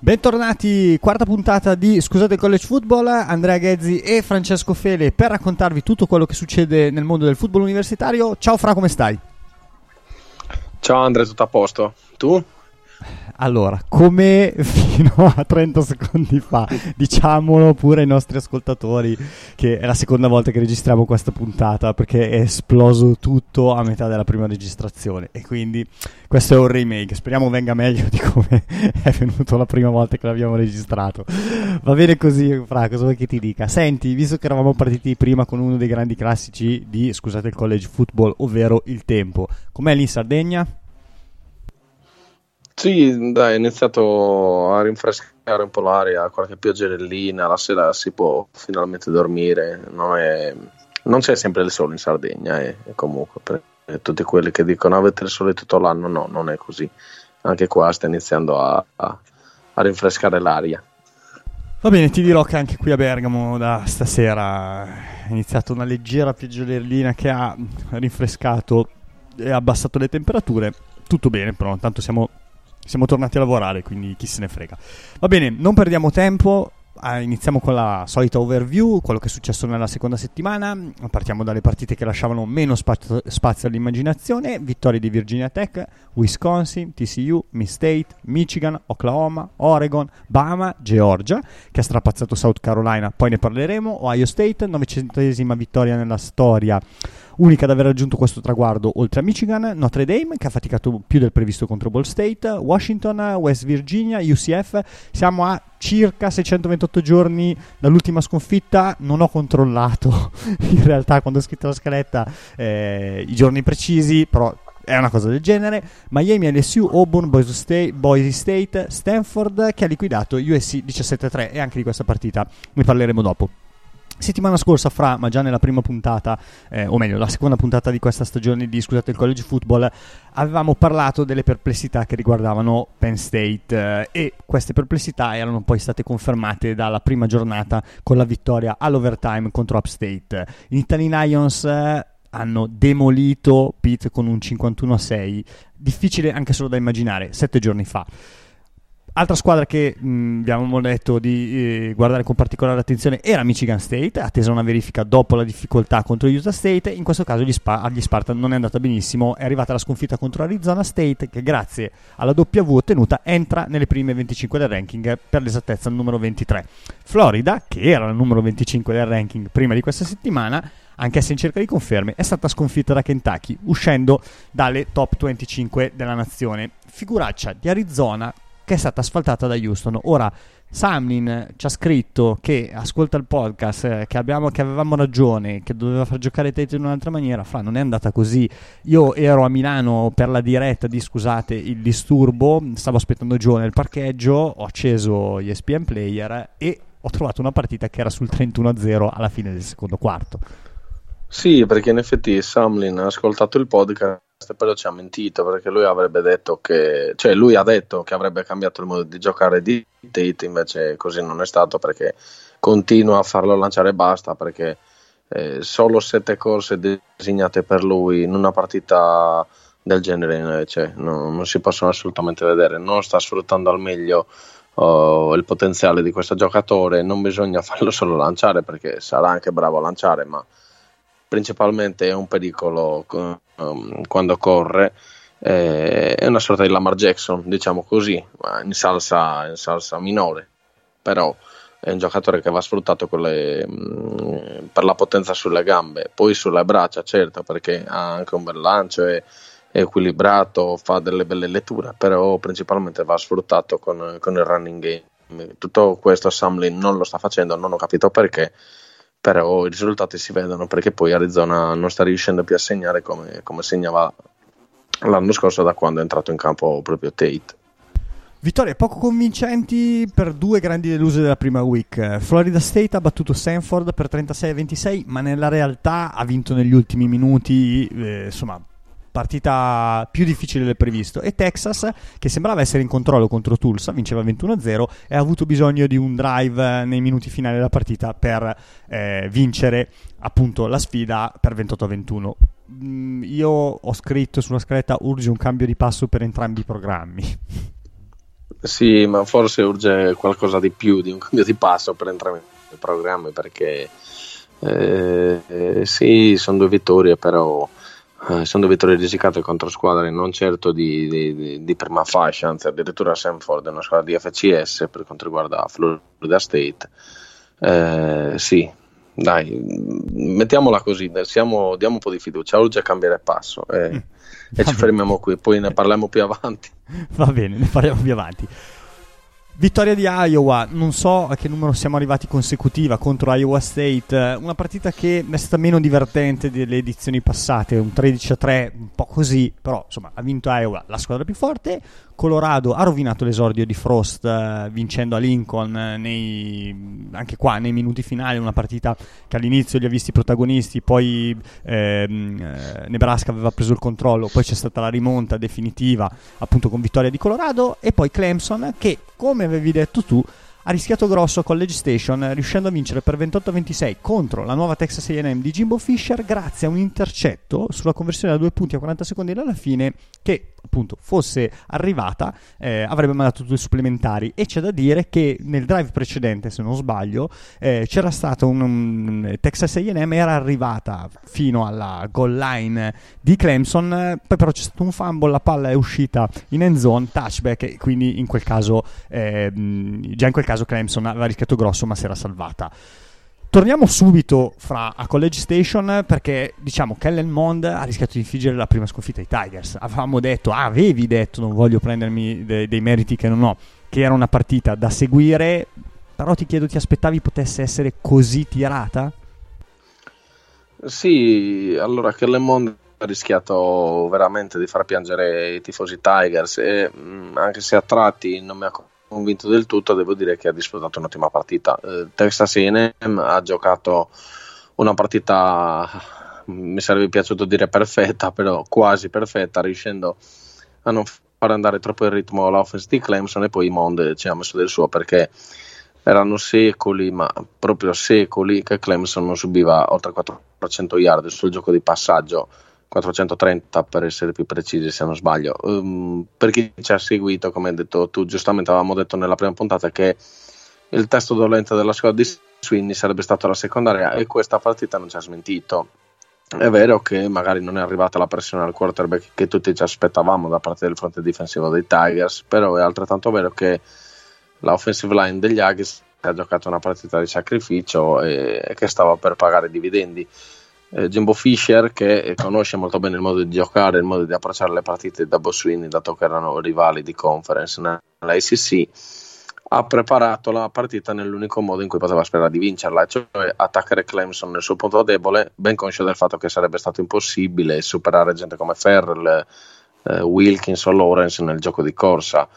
Bentornati, quarta puntata di Scusate il College Football. Andrea Ghezzi e Francesco Fele per raccontarvi tutto quello che succede nel mondo del football universitario. Ciao Fra, come stai? Ciao Andrea, tutto a posto? Tu? Allora, come fino a 30 secondi fa, diciamolo pure ai nostri ascoltatori che è la seconda volta che registriamo questa puntata, perché è esploso tutto a metà della prima registrazione e quindi questo è un remake, speriamo venga meglio di come è venuto la prima volta che l'abbiamo registrato. Va bene così, Fra, cosa vuoi che ti dica? Senti, visto che eravamo partiti prima con uno dei grandi classici di Scusate il College Football, ovvero il tempo, com'è lì in Sardegna? Sì, dai, ho iniziato a rinfrescare un po' l'aria, qualche pioggerellina, la sera si può finalmente dormire, non c'è sempre il sole in Sardegna e comunque per tutti quelli che dicono avete il sole tutto l'anno, no, non è così, anche qua sta iniziando a rinfrescare l'aria. Va bene, ti dirò che anche qui a Bergamo da stasera è iniziata una leggera pioggerellina che ha rinfrescato e abbassato le temperature, tutto bene però, intanto siamo tornati a lavorare, quindi chi se ne frega. Va bene, non perdiamo tempo, iniziamo con la solita overview, quello che è successo nella seconda settimana. Partiamo dalle partite che lasciavano meno spazio all'immaginazione: vittorie di Virginia Tech, Wisconsin, TCU, Miss-State, Michigan, Oklahoma, Oregon, Bama, Georgia, che ha strapazzato South Carolina, poi ne parleremo, Ohio State, 900esima vittoria nella storia, unica ad aver raggiunto questo traguardo oltre a Michigan, Notre Dame che ha faticato più del previsto contro Ball State, Washington, West Virginia, UCF. Siamo a circa 628 giorni dall'ultima sconfitta, non ho controllato in realtà quando ho scritto la scaletta i giorni precisi, però è una cosa del genere. Miami, LSU, Auburn, Boise State, Stanford, che ha liquidato USC 17-3 e anche di questa partita ne parleremo dopo. Settimana scorsa, ma già nella prima puntata, o meglio la seconda puntata di questa stagione di Scusate il College Football, avevamo parlato delle perplessità che riguardavano Penn State e queste perplessità erano poi state confermate dalla prima giornata con la vittoria all'overtime contro Upstate. Gli Italian Lions hanno demolito Pitt con un 51-6, difficile anche solo da immaginare, 7 giorni fa. Altra squadra che abbiamo detto di guardare con particolare attenzione era Michigan State, attesa una verifica dopo la difficoltà contro Utah State. In questo caso agli Spartan non è andata benissimo, è arrivata la sconfitta contro Arizona State che grazie alla W ottenuta entra nelle prime 25 del ranking, per l'esattezza il numero 23. Florida, che era il numero 25 del ranking prima di questa settimana, anch'essa in cerca di conferme, è stata sconfitta da Kentucky, uscendo dalle top 25 della nazione. Figuraccia di Arizona che è stata asfaltata da Houston. Ora Samlin ci ha scritto che ascolta il podcast, che avevamo ragione, che doveva far giocare Tate in un'altra maniera. Non è andata così. Io ero a Milano per la diretta di Scusate il disturbo, stavo aspettando Joe nel parcheggio, ho acceso ESPN Player e ho trovato una partita che era sul 31-0 alla fine del secondo quarto. Sì, perché in effetti Samlin ha ascoltato il podcast e poi ci ha mentito, perché lui avrebbe detto lui ha detto che avrebbe cambiato il modo di giocare di Tate, invece così non è stato, perché continua a farlo lanciare e basta, perché solo 7 corse designate per lui in una partita del genere non si possono assolutamente vedere. Non sta sfruttando al meglio il potenziale di questo giocatore. Non bisogna farlo solo lanciare, perché sarà anche bravo a lanciare, ma principalmente è un pericolo quando corre, è una sorta di Lamar Jackson, diciamo così, in salsa minore, però è un giocatore che va sfruttato per la potenza sulle gambe, poi sulle braccia, certo, perché ha anche un bel lancio, è equilibrato, fa delle belle letture, però principalmente va sfruttato con il running game. Tutto questo Samlin non lo sta facendo, non ho capito perché, però i risultati si vedono, perché poi Arizona non sta riuscendo più a segnare come segnava l'anno scorso, da quando è entrato in campo proprio Tate. Vittorie poco convincenti per due grandi deluse della prima week. Florida State ha battuto Stanford per 36-26, ma nella realtà ha vinto negli ultimi minuti, partita più difficile del previsto, e Texas, che sembrava essere in controllo contro Tulsa, vinceva 21-0 e ha avuto bisogno di un drive nei minuti finali della partita per vincere appunto la sfida per 28-21. Io ho scritto sulla scaletta: urge un cambio di passo per entrambi i programmi. Sì, ma forse urge qualcosa di più, di un cambio di passo per entrare nei programmi, perché sì, sono 2 vittorie, però sono 2 vittorie risicate contro squadre non certo di prima fascia, anzi addirittura Samford è una squadra di FCS per quanto riguarda Florida State. Sì, dai, mettiamola così, diamo un po' di fiducia, urge cambiare passo e ci fermiamo qui, poi ne parliamo più avanti. Va bene, ne parliamo più avanti. Vittoria di Iowa, non so a che numero siamo arrivati consecutiva contro Iowa State, una partita che è stata meno divertente delle edizioni passate, un 13-3, un po' così, però insomma ha vinto Iowa, la squadra più forte. Colorado ha rovinato l'esordio di Frost vincendo a Lincoln anche qua nei minuti finali, una partita che all'inizio li ha visti protagonisti, poi Nebraska aveva preso il controllo, poi c'è stata la rimonta definitiva appunto con vittoria di Colorado, e poi Clemson che, come avevi detto tu, ha rischiato grosso a College Station, riuscendo a vincere per 28-26 contro la nuova Texas A&M di Jimbo Fisher grazie a un intercetto sulla conversione da 2 punti a 40 secondi dalla fine, che appunto fosse arrivata avrebbe mandato 2 supplementari. E c'è da dire che nel drive precedente, se non sbaglio, c'era stato un Texas A&M era arrivata fino alla goal line di Clemson, poi però c'è stato un fumble, la palla è uscita in end zone, touchback, e quindi in quel caso già in quel caso Clemson aveva rischiato grosso ma si era salvata. Torniamo subito a College Station, perché diciamo Kellen Mond ha rischiato di infliggere la prima sconfitta ai Tigers. Avevi detto, non voglio prendermi dei meriti che non ho, che era una partita da seguire, però ti chiedo, ti aspettavi potesse essere così tirata? Sì, allora Kellen Mond ha rischiato veramente di far piangere i tifosi Tigers e anche se a tratti non mi ha convinto del tutto, devo dire che ha disputato un'ottima partita. Texas A&M ha giocato una partita, mi sarebbe piaciuto dire perfetta, però quasi perfetta, riuscendo a non far andare troppo il ritmo all'offense di Clemson, e poi Mond ci ha messo del suo, perché erano secoli, ma proprio secoli, che Clemson non subiva oltre 400 yard sul gioco di passaggio, 430 per essere più precisi se non sbaglio. Per chi ci ha seguito, come hai detto tu giustamente, avevamo detto nella prima puntata che il testo dolente della squadra di Swinney sarebbe stato la secondaria, e questa partita non ci ha smentito. È vero che magari non è arrivata la pressione al quarterback che tutti ci aspettavamo da parte del fronte difensivo dei Tigers, però è altrettanto vero che la offensive line degli Aggies ha giocato una partita di sacrificio e che stava per pagare dividendi. Jimbo Fisher, che conosce molto bene il modo di giocare, il modo di approcciare le partite da Bo Swinney, dato che erano rivali di conference nell'ACC, ha preparato la partita nell'unico modo in cui poteva sperare di vincerla, cioè attaccare Clemson nel suo punto debole, ben conscio del fatto che sarebbe stato impossibile superare gente come Ferrell, Wilkins o Lawrence nel gioco di corsa.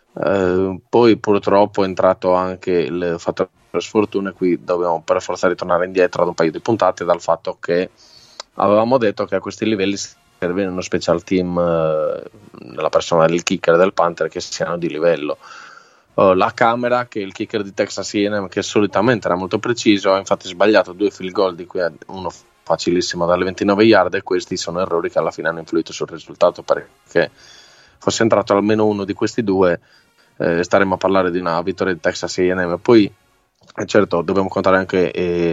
Poi purtroppo è entrato anche il fattore sfortuna, e qui dobbiamo per forza ritornare indietro ad un paio di puntate dal fatto che avevamo detto che a questi livelli serve uno special team nella persona del kicker e del punter che siano di livello. La Camera, che è il kicker di Texas A&M, che solitamente era molto preciso, ha infatti sbagliato 2 field goal, di cui uno facilissimo dalle 29 yard, e questi sono errori che alla fine hanno influito sul risultato, perché fosse entrato almeno uno di questi 2 staremo a parlare di una vittoria di Texas A&M. Poi certo dobbiamo contare anche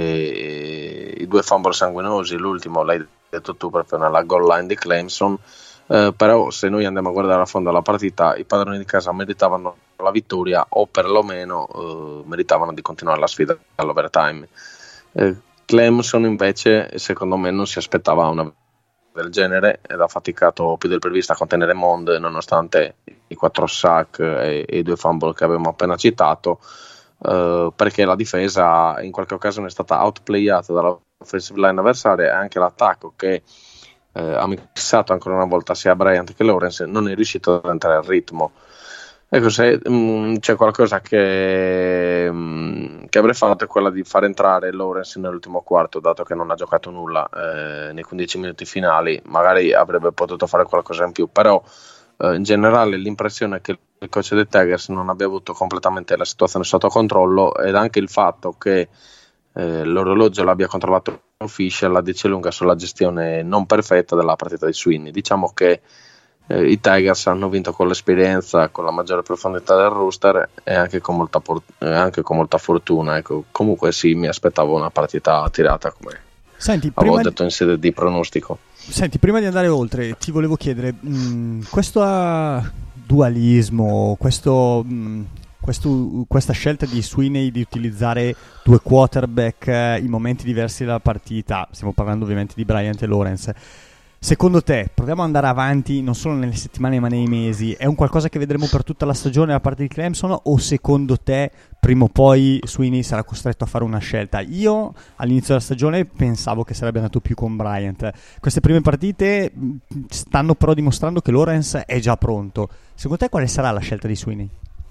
i 2 fumble sanguinosi, l'ultimo l'hai detto tu proprio nella goal line di Clemson, però se noi andiamo a guardare a fondo la partita, i padroni di casa meritavano la vittoria, o perlomeno meritavano di continuare la sfida all'overtime. Clemson invece secondo me non si aspettava una del genere ed ha faticato più del previsto a contenere Mond, nonostante i 4 sack e i 2 fumble che abbiamo appena citato, perché la difesa in qualche occasione è stata outplayata dalla offensive line avversaria, e anche l'attacco, che ha missato ancora una volta sia Bryant che Lawrence, non è riuscito ad entrare al ritmo. Ecco, se c'è qualcosa che avrei fatto è quella di far entrare Lawrence nell'ultimo quarto, dato che non ha giocato nulla nei 15 minuti finali, magari avrebbe potuto fare qualcosa in più, però in generale l'impressione è che il coach dei Tigers non abbia avuto completamente la situazione sotto controllo, ed anche il fatto che l'orologio l'abbia controllato Fisher la dice lunga sulla gestione non perfetta della partita di Swinney. Diciamo che i Tigers hanno vinto con l'esperienza, con la maggiore profondità del roster e anche con molta fortuna. Ecco. Comunque sì, mi aspettavo una partita tirata, come avevo detto in sede di pronostico. Senti, prima di andare oltre ti volevo chiedere, questo dualismo, questa scelta di Sweeney di utilizzare due quarterback in momenti diversi della partita, stiamo parlando ovviamente di Bryant e Lawrence, secondo te, proviamo ad andare avanti non solo nelle settimane ma nei mesi, è un qualcosa che vedremo per tutta la stagione da parte di Clemson, o secondo te prima o poi Sweeney sarà costretto a fare una scelta? Io all'inizio della stagione pensavo che sarebbe andato più con Bryant. Queste prime partite stanno però dimostrando che Lawrence è già pronto. Secondo te quale sarà la scelta di Sweeney?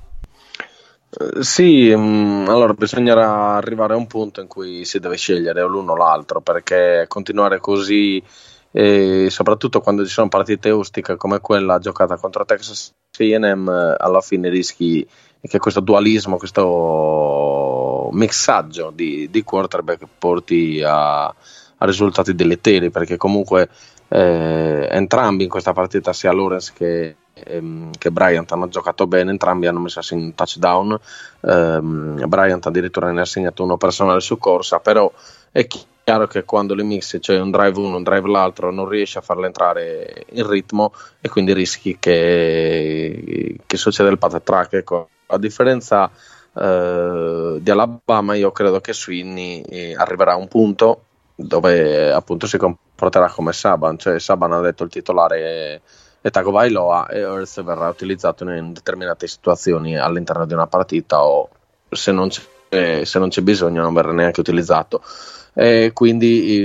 Sì, allora bisognerà arrivare a un punto in cui si deve scegliere l'uno o l'altro, perché continuare così, e soprattutto quando ci sono partite ostiche come quella giocata contro Texas A&M, alla fine rischi che questo dualismo, questo mixaggio di quarterback porti a risultati deleteri, perché comunque entrambi in questa partita, sia Lawrence che Bryant, hanno giocato bene, entrambi hanno messo in touchdown, Bryant addirittura ne ha segnato uno personale su corsa, però è chiaro che quando li mixi, cioè un drive uno, un drive l'altro, non riesci a farlo entrare in ritmo e quindi rischi che succeda il patatrack. Ecco, a differenza di Alabama, io credo che Sweeney arriverà a un punto dove appunto si comporterà come Saban, cioè Saban ha detto il titolare è Tagovailoa e Earth verrà utilizzato in determinate situazioni all'interno di una partita, o se non c'è bisogno non verrà neanche utilizzato, e quindi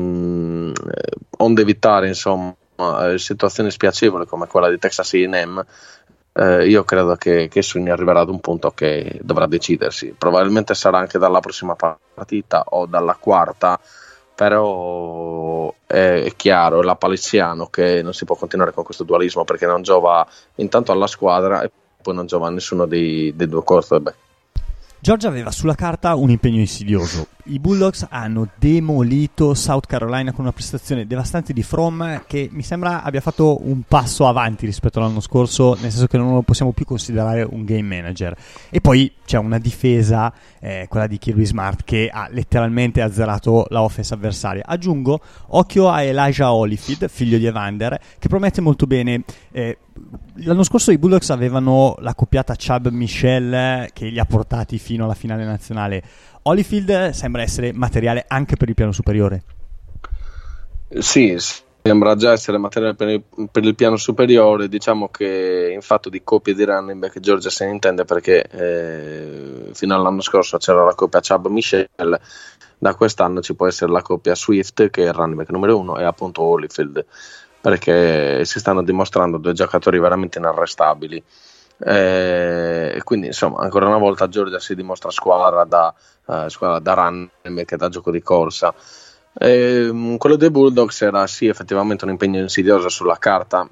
onde evitare insomma situazioni spiacevoli come quella di Texas A&M, io credo che Sweeney arriverà ad un punto che dovrà decidersi, probabilmente sarà anche dalla prossima partita o dalla quarta, però è chiaro, è lapalissiano che non si può continuare con questo dualismo, perché non giova intanto alla squadra e poi non giova a nessuno dei due quarterback. Georgia aveva sulla carta un impegno insidioso. I Bulldogs hanno demolito South Carolina con una prestazione devastante di Fromm, che mi sembra abbia fatto un passo avanti rispetto all'anno scorso, nel senso che non lo possiamo più considerare un game manager. E poi c'è una difesa, quella di Kirby Smart, che ha letteralmente azzerato la offense avversaria. Aggiungo occhio a Elijah Holyfield, figlio di Evander, che promette molto bene. L'anno scorso i Bulldogs avevano la coppiata Chubb-Michel che li ha portati fino alla finale nazionale. Holyfield sembra essere materiale anche per il piano superiore. Sì, sembra già essere materiale per il piano superiore. Diciamo che in fatto di coppie di running back Georgia se ne intende, perché fino all'anno scorso c'era la coppia Chubb-Michel, da quest'anno ci può essere la coppia Swift, che è il running back numero 1, e appunto Holyfield, perché si stanno dimostrando due giocatori veramente inarrestabili. Quindi insomma ancora una volta Georgia si dimostra squadra da running che da gioco di corsa. Quello dei Bulldogs era sì effettivamente un impegno insidioso sulla carta,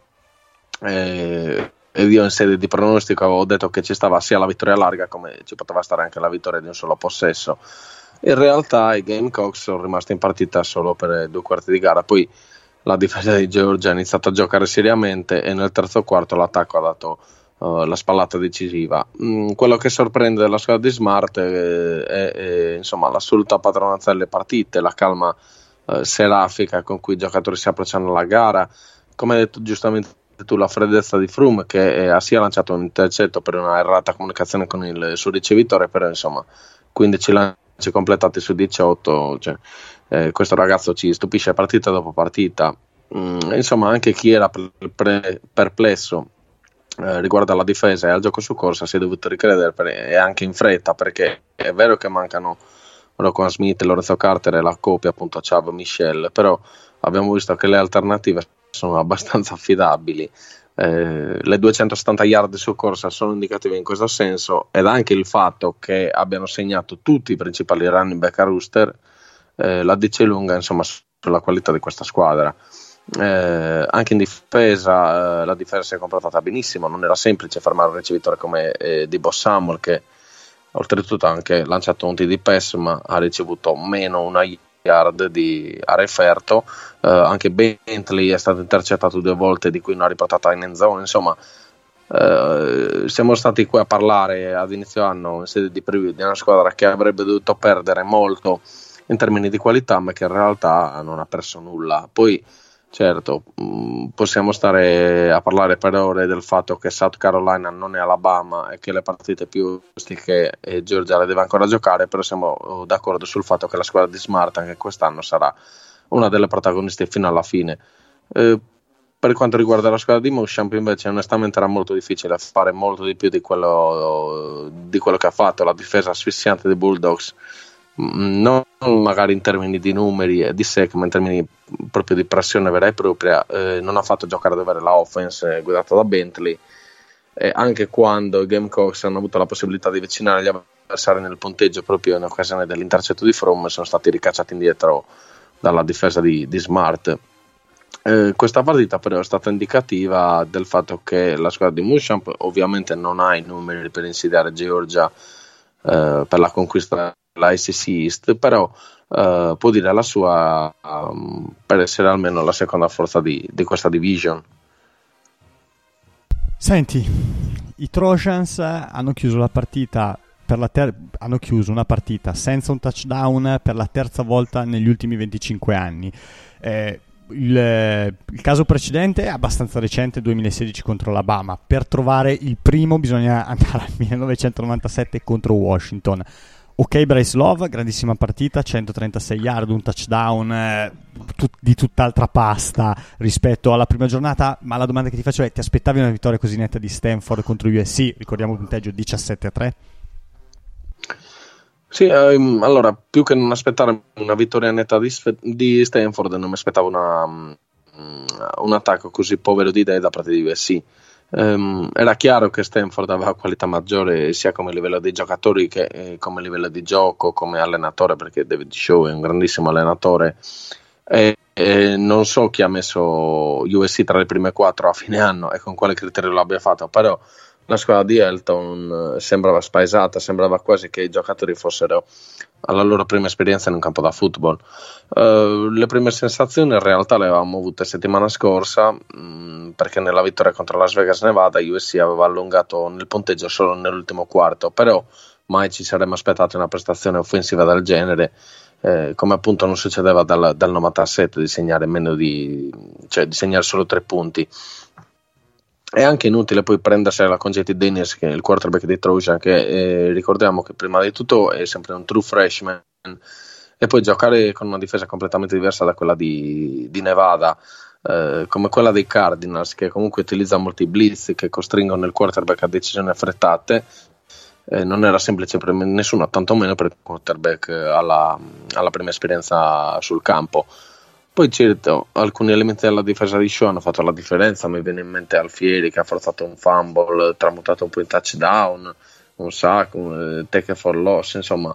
e io in sede di pronostico avevo detto che ci stava sia la vittoria larga come ci poteva stare anche la vittoria di un solo possesso. In realtà i Gamecocks sono rimasti in partita solo per 2 quarti di gara, poi la difesa di Georgia ha iniziato a giocare seriamente e nel terzo quarto l'attacco ha dato la spallata decisiva. Quello che sorprende della squadra di Smart è insomma l'assoluta padronanza delle partite, la calma serafica con cui i giocatori si approcciano alla gara, come hai detto giustamente tu, la freddezza di Froome, che ha sia lanciato un intercetto per una errata comunicazione con il suo ricevitore, però insomma 15 lanci completati su 18, cioè, questo ragazzo ci stupisce partita dopo partita. Insomma anche chi era perplesso riguardo alla difesa e al gioco su corsa si è dovuto ricredere, e anche in fretta, perché è vero che mancano Roquan Smith, Lorenzo Carter e la coppia appunto Chubb-Michel, però abbiamo visto che le alternative sono abbastanza affidabili. Le 270 yard su corsa sono indicative in questo senso, ed anche il fatto che abbiano segnato tutti i principali running back a rooster la dice lunga insomma sulla qualità di questa squadra. Anche in difesa la difesa si è comportata benissimo, non era semplice fermare un ricevitore come Deebo Samuel, che oltretutto ha anche lanciato un TD pass ma ha ricevuto meno una yard a referto, anche Bentley è stato intercettato 2 volte, di cui una riportata in end zone. Insomma, siamo stati qui a parlare ad inizio anno in sede di preview di una squadra che avrebbe dovuto perdere molto in termini di qualità, ma che in realtà non ha perso nulla. Poi certo, possiamo stare a parlare per ore del fatto che South Carolina non è Alabama e che le partite più rustiche Georgia le deve ancora giocare, però siamo d'accordo sul fatto che la squadra di Smart anche quest'anno sarà una delle protagoniste fino alla fine. Per quanto riguarda la squadra di Muschamp, invece, onestamente era molto difficile fare molto di più di quello che ha fatto. La difesa asfissiante dei Bulldogs, non magari in termini di numeri e di sec, ma in termini proprio di pressione vera e propria, non ha fatto giocare dovere la offense guidata da Bentley, e anche quando i Gamecocks hanno avuto la possibilità di avvicinare gli avversari nel punteggio proprio in occasione dell'intercetto di Fromm, sono stati ricacciati indietro dalla difesa di Smart. Questa partita però è stata indicativa del fatto che la squadra di Muschamp ovviamente non ha i numeri per insidiare Georgia per la conquista della SEC East, però può dire la sua per essere almeno la seconda forza di questa division. Senti, i Trojans hanno chiuso la partita hanno chiuso una partita senza un touchdown per la terza volta negli ultimi 25 anni. Il caso precedente è abbastanza recente, 2016 contro l'Alabama. Per trovare il primo bisogna andare al 1997 contro Washington. Ok, Bryce Love, grandissima partita, 136 yard, un touchdown, di tutt'altra pasta rispetto alla prima giornata, ma la domanda che ti faccio è: ti aspettavi una vittoria così netta di Stanford contro USC? Ricordiamo il punteggio 17-3. Sì, allora, più che non aspettare una vittoria netta di Stanford, non mi aspettavo un attacco così povero di idee da parte di USC. Era chiaro che Stanford aveva qualità maggiore sia come livello dei giocatori che come livello di gioco, come allenatore, perché David Shaw è un grandissimo allenatore, e non so chi ha messo USC tra le prime 4 a fine anno e con quale criterio l'abbia fatto, però la squadra di Elton sembrava spaesata, sembrava quasi che i giocatori fossero alla loro prima esperienza in un campo da football. Le prime sensazioni in realtà le avevamo avute settimana scorsa, perché nella vittoria contro Las Vegas Nevada USC aveva allungato nel punteggio solo nell'ultimo quarto, però mai ci saremmo aspettati una prestazione offensiva del genere, come appunto non succedeva dal 97 di segnare di segnare solo 3 punti. È anche inutile poi prendersi la Conjetti Dennis, che è il quarterback di Trojan, che ricordiamo che prima di tutto è sempre un true freshman, e poi giocare con una difesa completamente diversa da quella di Nevada, come quella dei Cardinals, che comunque utilizza molti blitz che costringono il quarterback a decisioni affrettate, non era semplice per nessuno, tantomeno per il quarterback alla prima esperienza sul campo. Poi certo, alcuni elementi della difesa di Shaw hanno fatto la differenza. Mi viene in mente Alfieri che ha forzato un fumble, tramutato un po' in touchdown, un sack, un take for loss, insomma,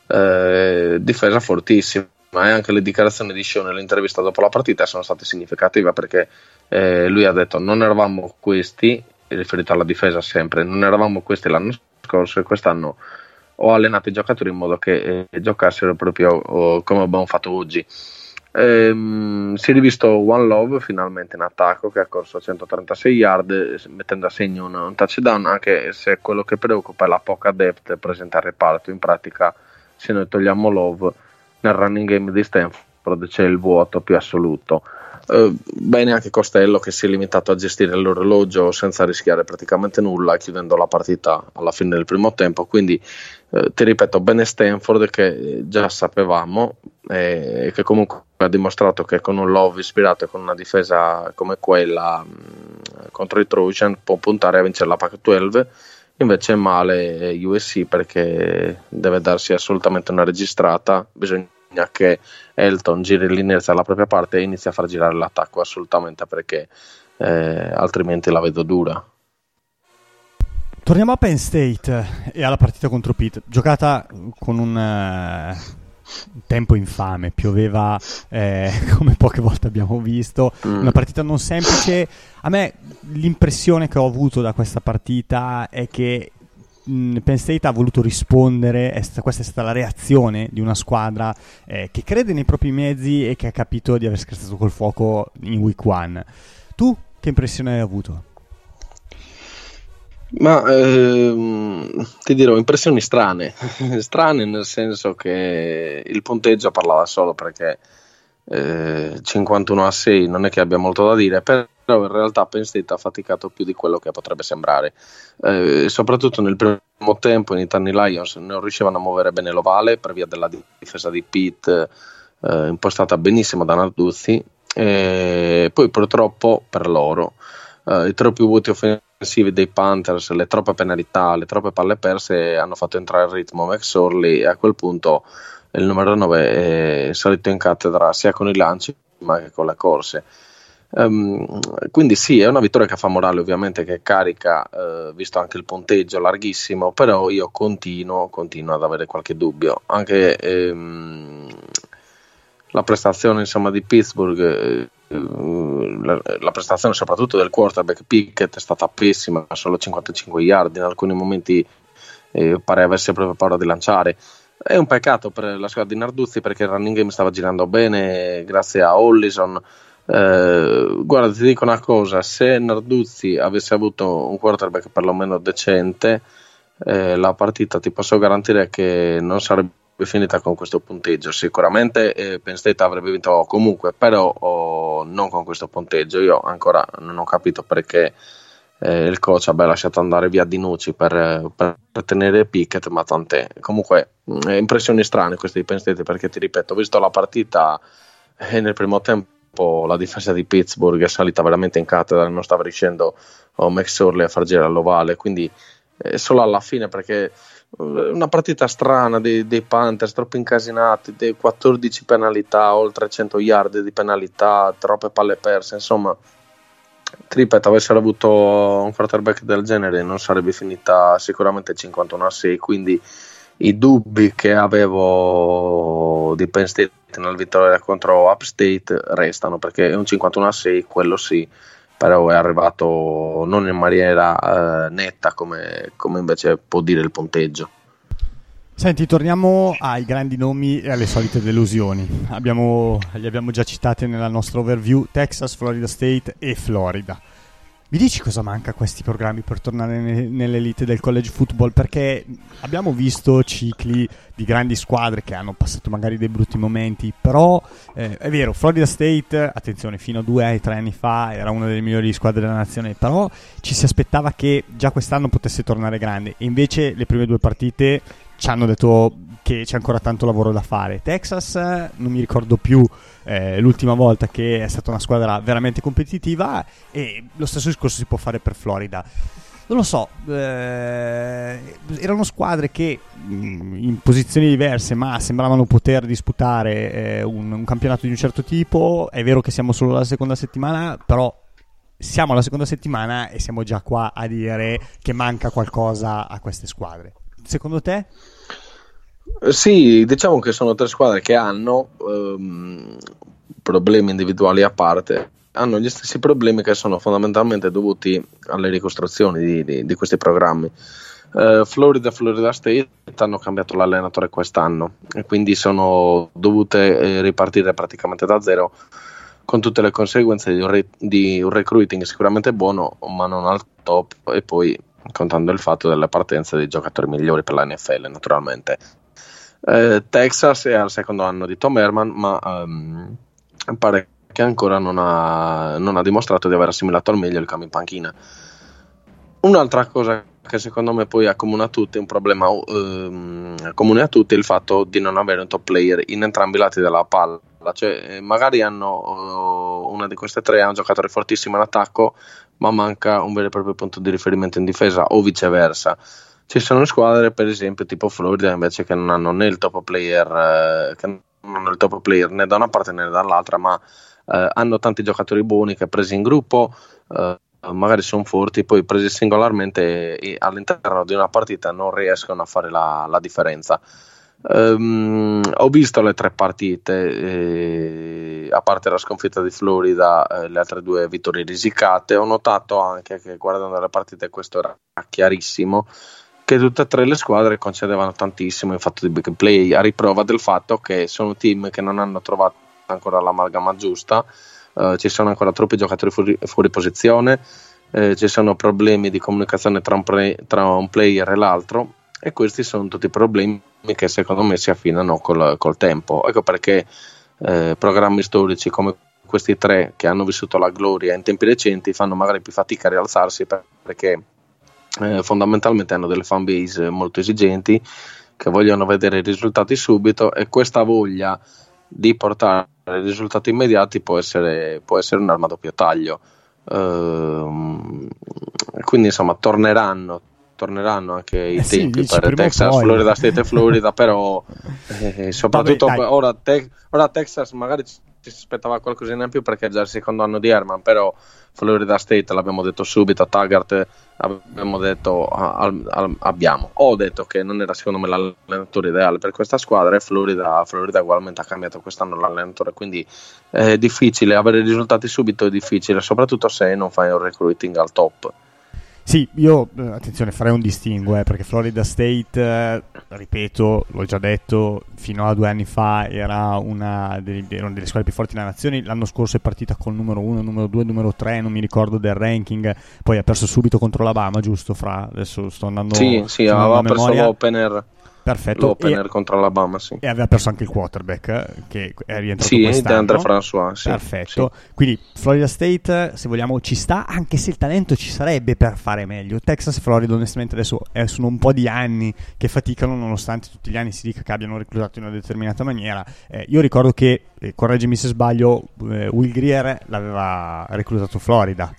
difesa fortissima. E anche le dichiarazioni di Shaw nell'intervista dopo la partita sono state significative, perché lui ha detto: non eravamo questi, riferito alla difesa sempre, non eravamo questi l'anno scorso, e quest'anno ho allenato i giocatori in modo che giocassero proprio come abbiamo fatto oggi. Si è rivisto One Love finalmente in attacco, che ha corso 136 yard mettendo a segno un touchdown, anche se quello che preoccupa è la poca depth presente al reparto. In pratica, se noi togliamo Love, nel running game di Stanford c'è il vuoto più assoluto. Bene anche Costello, che si è limitato a gestire l'orologio senza rischiare praticamente nulla, chiudendo la partita alla fine del primo tempo. Quindi ti ripeto, bene Stanford, che già sapevamo, e che comunque ha dimostrato che con un Love ispirato e con una difesa come quella contro i Trojan può puntare a vincere la Pac-12. Invece è male USC, perché deve darsi assolutamente una registrata. Bisogna che Elton giri l'inerzia alla propria parte e inizi a far girare l'attacco assolutamente, perché altrimenti la vedo dura. Torniamo a Penn State e alla partita contro Pitt, giocata con un tempo infame, pioveva come poche volte abbiamo visto, una partita non semplice. A me l'impressione che ho avuto da questa partita è che Penn State ha voluto rispondere, questa è stata la reazione di una squadra che crede nei propri mezzi e che ha capito di aver scherzato col fuoco in week 1. Tu che impressione hai avuto? Ma ti dirò, impressioni strane, strane nel senso che il punteggio parla da solo, perché 51-6 non è che abbia molto da dire, però in realtà Penn State ha faticato più di quello che potrebbe sembrare, soprattutto nel primo tempo. In Nittany Lions non riuscivano a muovere bene l'ovale per via della difesa di Pitt, impostata benissimo da Narduzzi, e poi purtroppo per loro i troppi vuoti offensivi dei Panthers, le troppe penalità, le troppe palle perse hanno fatto entrare il ritmo McSorley, e a quel punto il numero 9 è salito in cattedra sia con i lanci ma che con le corse. Quindi sì, è una vittoria che fa morale, ovviamente, che carica, visto anche il punteggio larghissimo, però io continuo ad avere qualche dubbio. Anche la prestazione, insomma, di Pittsburgh, la prestazione soprattutto del quarterback Pickett è stata pessima, solo 55 yard, in alcuni momenti pare avesse proprio paura di lanciare. È un peccato per la squadra di Narduzzi, perché il running game stava girando bene grazie a Hollison. Guarda, ti dico una cosa: se Narduzzi avesse avuto un quarterback perlomeno decente, la partita ti posso garantire che non sarebbe finita con questo punteggio. Sicuramente Penn State avrebbe vinto comunque, però non con questo punteggio. Io ancora non ho capito perché il coach abbia lasciato andare via Dinucci per tenere Pickett, ma tant'è. Comunque impressioni strane queste di Penn State, perché ti ripeto, ho visto la partita e nel primo tempo la difesa di Pittsburgh è salita veramente in cattedra, non stava riuscendo McSorley a far girare all'ovale, quindi solo alla fine, perché una partita strana dei Panthers, troppo incasinati, dei 14 penalità, oltre 100 yard di penalità, troppe palle perse, insomma. Ti ripeto, avessero avuto un quarterback del genere non sarebbe finita sicuramente 51-6, quindi i dubbi che avevo di Penn State nella vittoria contro Upstate restano, perché è un 51-6, quello sì, però è arrivato non in maniera netta come invece può dire il punteggio. Senti, torniamo ai grandi nomi e alle solite delusioni. Li abbiamo già citate nella nostra overview: Texas, Florida State e Florida. Mi dici cosa manca a questi programmi per tornare nell'elite del college football? Perché abbiamo visto cicli di grandi squadre che hanno passato magari dei brutti momenti, però è vero, Florida State, attenzione, fino a 2 o 3 anni fa era una delle migliori squadre della nazione, però ci si aspettava che già quest'anno potesse tornare grande, e invece le prime 2 partite ci hanno detto che c'è ancora tanto lavoro da fare. Texas, non mi ricordo più l'ultima volta che è stata una squadra veramente competitiva, e lo stesso discorso si può fare per Florida. Non lo so, erano squadre che in posizioni diverse ma sembravano poter disputare un campionato di un certo tipo. È vero che siamo solo alla seconda settimana, però siamo alla seconda settimana e siamo già qua a dire che manca qualcosa a queste squadre. Secondo te? Sì, diciamo che sono 3 squadre che hanno problemi individuali a parte, hanno gli stessi problemi che sono fondamentalmente dovuti alle ricostruzioni di questi programmi. Florida e Florida State hanno cambiato l'allenatore quest'anno e quindi sono dovute ripartire praticamente da zero, con tutte le conseguenze di un recruiting sicuramente buono ma non al top, e poi contando il fatto delle partenze dei giocatori migliori per la NFL, naturalmente. Texas è al secondo anno di Tom Herman, ma pare che ancora non ha dimostrato di aver assimilato al meglio il cambio in panchina. Un'altra cosa che secondo me poi accomuna a tutti, un problema comune a tutti, è il fatto di non avere un top player in entrambi i lati della palla. Cioè, magari hanno una di queste 3 ha un giocatore fortissimo in attacco, ma manca un vero e proprio punto di riferimento in difesa, o viceversa. Ci sono squadre, per esempio tipo Florida, invece, che non hanno né il top player né da una parte né dall'altra, ma hanno tanti giocatori buoni che presi in gruppo magari sono forti, poi presi singolarmente e all'interno di una partita non riescono a fare la differenza. Ho visto le 3 partite, a parte la sconfitta di Florida, le altre 2 vittorie risicate. Ho notato anche che, guardando le partite, questo era chiarissimo, che che tutte e tre le squadre concedevano tantissimo in fatto di big play, a riprova del fatto che sono team che non hanno trovato ancora l'amalgama giusta, ci sono ancora troppi giocatori fuori posizione, ci sono problemi di comunicazione tra un player e l'altro, e questi sono tutti problemi che secondo me si affinano col tempo. Ecco perché programmi storici come questi tre che hanno vissuto la gloria in tempi recenti fanno magari più fatica a rialzarsi, perché fondamentalmente hanno delle fan base molto esigenti che vogliono vedere i risultati subito, e questa voglia di portare risultati immediati può essere un'arma a doppio taglio. Quindi insomma torneranno anche i tempi per Texas, Florida State e Florida, però soprattutto ora Texas magari ci si aspettava qualcosina in più perché è già il secondo anno di Herman, però Florida State l'abbiamo detto subito, a Taggart abbiamo detto ho detto che non era secondo me l'allenatore ideale per questa squadra, e Florida ugualmente ha cambiato quest'anno l'allenatore, quindi è difficile avere risultati subito, è difficile soprattutto se non fai un recruiting al top. Sì, io attenzione, farei un distinguo perché Florida State, ripeto, l'ho già detto, fino a 2 anni fa era una delle squadre più forti della nazione. L'anno scorso è partita col numero 1, numero 2, numero 3, non mi ricordo del ranking, poi ha perso subito contro l'Alabama, giusto? Adesso sto andando sì, aveva perso l'opener. Perfetto, l'opener contro l'Alabama, sì. E aveva perso anche il quarterback che è rientrato quest'anno. DeAndre François, sì. Perfetto, sì. Quindi Florida State, se vogliamo, ci sta, anche se il talento ci sarebbe per fare meglio. Texas e Florida onestamente adesso sono un po' di anni che faticano, nonostante tutti gli anni si dica che abbiano reclutato in una determinata maniera. Io ricordo che, correggimi se sbaglio, Will Grier l'aveva reclutato Florida.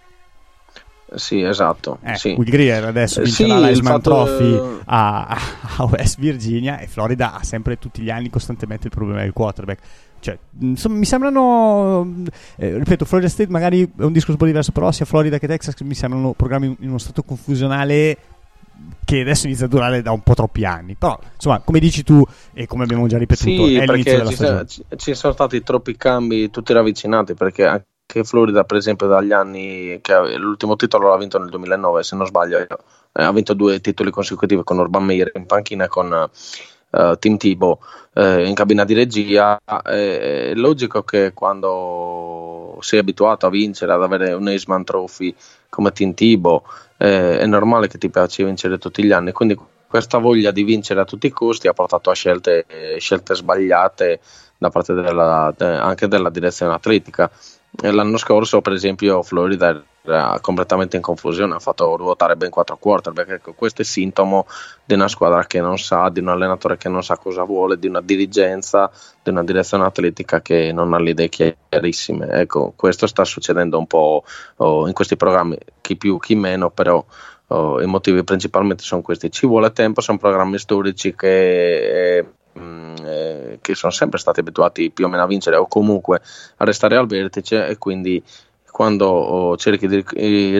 Sì, esatto. Sì. Will Grier adesso vincerà l'Heisman Trophy a West Virginia, e Florida ha sempre, tutti gli anni, costantemente il problema del quarterback. Cioè, insomma, mi sembrano, ripeto, Florida State magari è un discorso un po' diverso, però sia Florida che Texas mi sembrano programmi in uno stato confusionale che adesso inizia a durare da un po' troppi anni. Però insomma, come dici tu e come abbiamo già ripetuto, è l'inizio della stagione. Ci sono stati troppi cambi tutti ravvicinati, perché anche Florida, per esempio, dagli anni che l'ultimo titolo l'ha vinto nel 2009, se non sbaglio, ha vinto 2 titoli consecutivi con Urban Meyer in panchina e con Tim Tebow in cabina di regia. È logico che quando sei abituato a vincere, ad avere un Heisman Trophy come Tim Tebow, è normale che ti piace vincere tutti gli anni, quindi questa voglia di vincere a tutti i costi ha portato a scelte sbagliate da parte anche della direzione atletica. L'anno scorso, per esempio, Florida era completamente in confusione, ha fatto ruotare ben 4 quarterback. Ecco, questo è sintomo di una squadra che non sa, di un allenatore che non sa cosa vuole, di una dirigenza, di una direzione atletica che non ha le idee chiarissime. Ecco, questo sta succedendo un po' in questi programmi, chi più chi meno, però i motivi principalmente sono questi. Ci vuole tempo, sono programmi storici che sono sempre stati abituati più o meno a vincere, o comunque a restare al vertice, e quindi quando cerchi di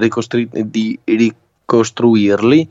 ricostruirli,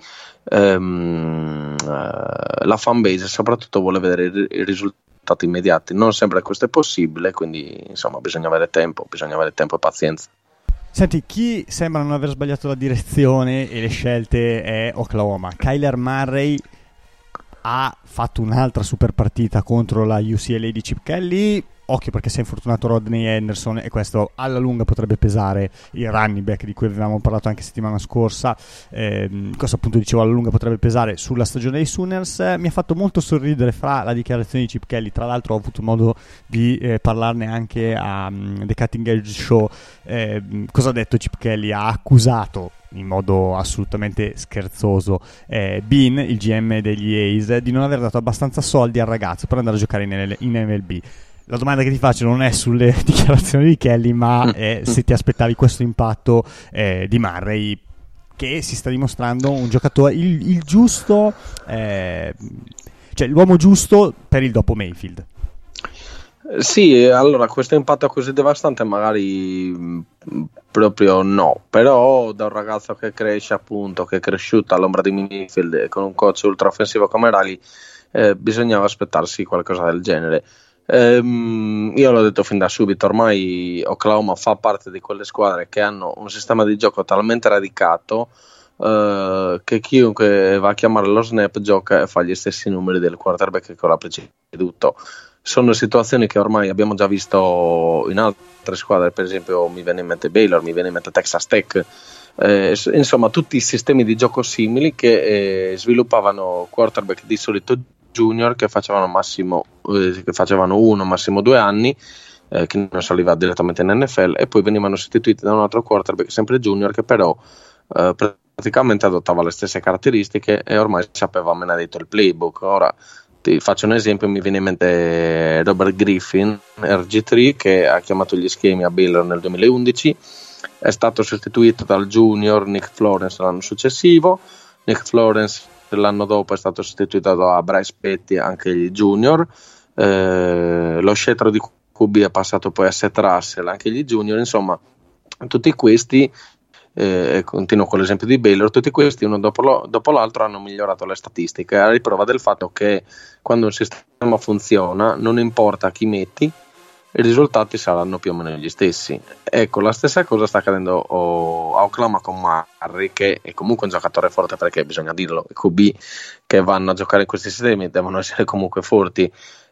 la fanbase soprattutto vuole vedere i risultati immediati. Non sempre questo è possibile, quindi insomma bisogna avere tempo e pazienza. Senti, chi sembra non aver sbagliato la direzione e le scelte è Oklahoma. Kyler Murray ha fatto un'altra super partita contro la UCLA di Chip Kelly. Occhio, perché si è infortunato Rodney Henderson, e questo alla lunga potrebbe pesare. Il running back di cui avevamo parlato anche settimana scorsa, questo appunto dicevo, alla lunga potrebbe pesare sulla stagione dei Sooners. Mi ha fatto molto sorridere fra la dichiarazione di Chip Kelly, tra l'altro ho avuto modo di parlarne anche a The Cutting Edge Show. Cosa ha detto Chip Kelly? Ha accusato in modo assolutamente scherzoso Bean, il GM degli A's, di non aver dato abbastanza soldi al ragazzo per andare a giocare in MLB. La domanda che ti faccio non è sulle dichiarazioni di Kelly, ma è se ti aspettavi questo impatto di Murray, che si sta dimostrando un giocatore il giusto, cioè l'uomo giusto per il dopo Mayfield. Sì, allora questo impatto così devastante magari proprio no, però da un ragazzo che cresce, appunto, che è cresciuto all'ombra di Mayfield con un coach ultra offensivo come Riley, bisognava aspettarsi qualcosa del genere. Io l'ho detto fin da subito, ormai Oklahoma fa parte di quelle squadre che hanno un sistema di gioco talmente radicato che chiunque va a chiamare lo snap gioca e fa gli stessi numeri del quarterback che l'ha preceduto. Sono situazioni che ormai abbiamo già visto in altre squadre, per esempio mi viene in mente Baylor, mi viene in mente Texas Tech, insomma tutti i sistemi di gioco simili che sviluppavano quarterback di solito junior che facevano uno, massimo 2 anni, che non saliva direttamente in NFL, e poi venivano sostituiti da un altro quarterback sempre junior che però praticamente adottava le stesse caratteristiche e ormai sapeva menadito il playbook. Ora ti faccio un esempio, mi viene in mente Robert Griffin, RG3, che ha chiamato gli schemi a Baylor nel 2011, è stato sostituito dal junior Nick Florence l'anno successivo. Nick Florence l'anno dopo è stato sostituito da Bryce Petty, anche il junior. Lo scettro di QB è passato poi a Seth Russell, anche gli junior. Insomma, tutti questi, continuo con l'esempio di Baylor, tutti questi uno dopo l'altro hanno migliorato le statistiche, a riprova del fatto che quando un sistema funziona non importa chi metti, i risultati saranno più o meno gli stessi. Ecco, la stessa cosa sta accadendo a Oklahoma con Murray, che è comunque un giocatore forte, perché bisogna dirlo, i QB che vanno a giocare in questi sistemi devono essere comunque forti.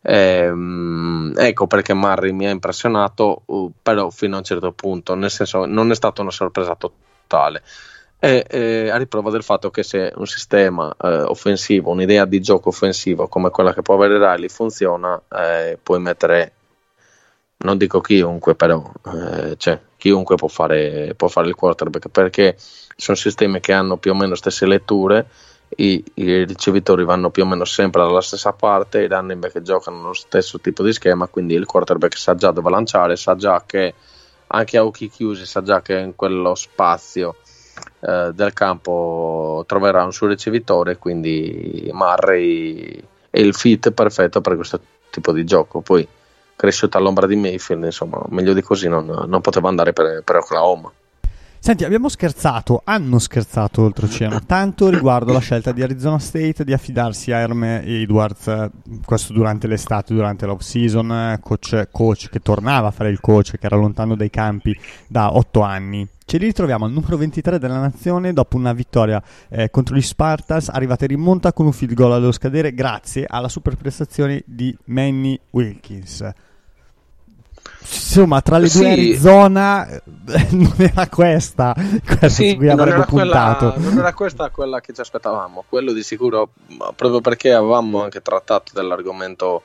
Ecco perché Murray mi ha impressionato, però fino a un certo punto, nel senso non è stata una sorpresa totale. A riprova del fatto che se un sistema offensivo, un'idea di gioco offensivo come quella che può avere Riley funziona, puoi mettere, non dico chiunque, però chiunque può fare il quarterback, perché sono sistemi che hanno più o meno stesse letture, i ricevitori vanno più o meno sempre dalla stessa parte, i running back giocano lo stesso tipo di schema, quindi il quarterback sa già dove lanciare, sa già che anche a occhi chiusi sa già che in quello spazio del campo troverà un suo ricevitore, quindi Murray è il fit perfetto per questo tipo di gioco. Poi cresciuto all'ombra di Mayfield, insomma, meglio di così non poteva andare per Oklahoma. Senti, hanno scherzato oltreoceano tanto riguardo la scelta di Arizona State di affidarsi a Herm Edwards, questo durante l'estate, durante l'off season, coach che tornava a fare il coach, che era lontano dai campi da 8 anni. Ce li ritroviamo al numero 23 della nazione dopo una vittoria contro gli Spartans, arrivata in rimonta con un field goal allo scadere grazie alla super prestazione di Manny Wilkins. Insomma, tra le due Arizona non era questa su cui avremmo puntato. Non era questa quella che ci aspettavamo, quello di sicuro, proprio perché avevamo anche trattato dell'argomento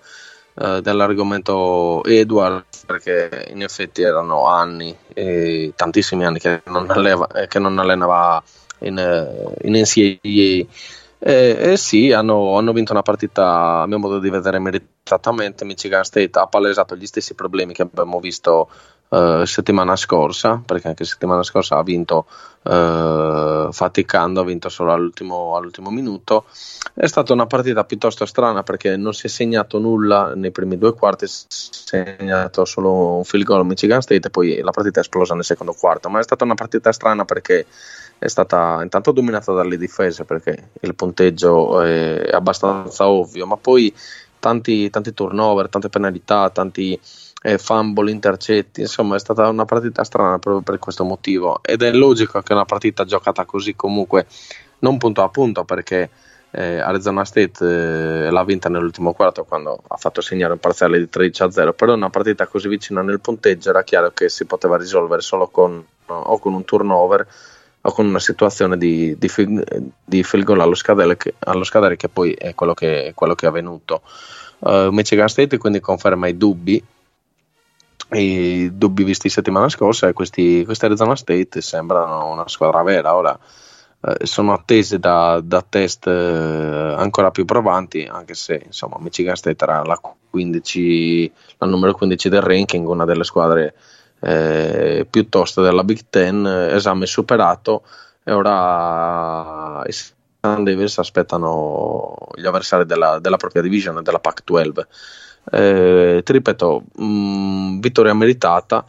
Edwards, perché in effetti erano anni, tantissimi anni che non allenava in NCAA. Sì, hanno vinto una partita, a mio modo di vedere, meritatamente. Michigan State ha palesato gli stessi problemi che abbiamo visto settimana scorsa, perché anche settimana scorsa ha vinto faticando, ha vinto solo all'ultimo minuto. È stata una partita piuttosto strana, perché non si è segnato nulla nei primi 2 quarti, si è segnato solo un field goal Michigan State e poi la partita è esplosa nel secondo quarto. Ma è stata una partita strana perché è stata intanto dominata dalle difese, perché il punteggio è abbastanza ovvio, ma poi tanti turnover, tante penalità, tanti fumble, intercetti. Insomma, è stata una partita strana proprio per questo motivo, ed è logico che una partita giocata così, comunque non punto a punto, perché Arizona State l'ha vinta nell'ultimo quarto quando ha fatto segnare un parziale di 13-0, però una partita così vicina nel punteggio era chiaro che si poteva risolvere solo con un turnover o con una situazione di field goal allo scadere, che poi è quello che è avvenuto. Michigan State quindi conferma i dubbi visti settimana scorsa, e questi Arizona State sembrano una squadra vera. Ora sono attese da test ancora più provanti, anche se insomma Michigan State era la numero 15 del ranking, una delle squadre piuttosto della Big Ten, esame superato, e ora i Sun Devils aspettano gli avversari della propria division, della Pac-12. Ti ripeto, vittoria meritata,